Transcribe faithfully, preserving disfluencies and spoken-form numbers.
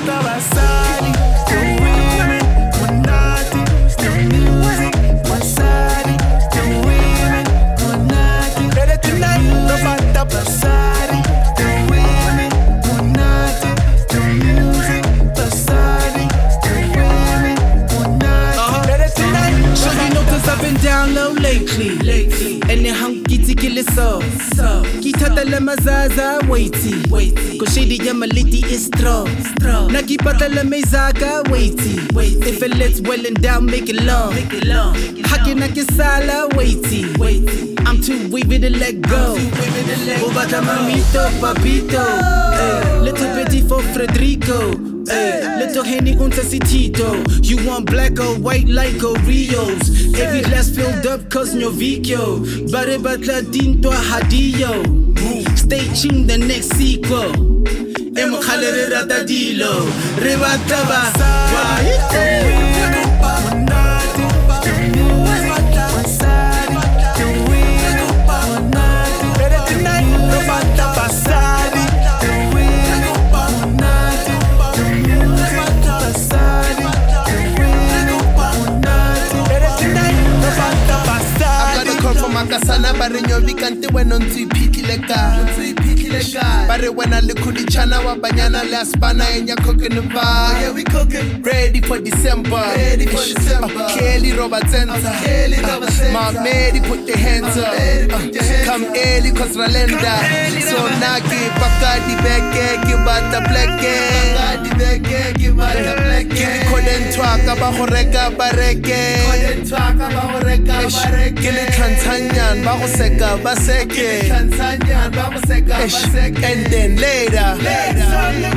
bata basadi, the women, monati, the music, basadi, the women, monati. Ready tonight, no bata basadi, the women, monati, the music, basadi, the women, monati. Ready tonight. So you know 'cause I've been down low lately, lately. And the hunky to kill it so, so. Kitata la mazaza waiti, waiti. Koshidi ya maliti is strong, strong. Nakipata la mezaga waiti, waiti. If it lets well and down, make it long, make it long. Haki nakisala waiti, waiti. I'm too wavy to let go. Bobata mamito, papito. Ay, little bitty for Frederico. Ay, little Henny unta Tito. You want black or white like Oreos. Every glass filled up cause no Vicchio. Bare batla dinto hadiyo. Stay tuned the next sequel. Emo khalere rata dilo. Rebataba. Makasana bare nyobi kante wena ntsi phikile ka ntsi phikile ka bare wena le khudichana wa banyana le aspana enya cooking ba yeah we cooking ready for December ready for December Kelly Robert Center Kelly Robert Center my mady put the hands up uh, come early cause Ralenda so naki bakadi beke kibata bleke bakadi beke kibata bleke koden twaka ba go reka bareke koden twaka ba go reka bareke le Tanzanian, bago seka baseke. Tanzanian, bago seka baseke. And then later, later.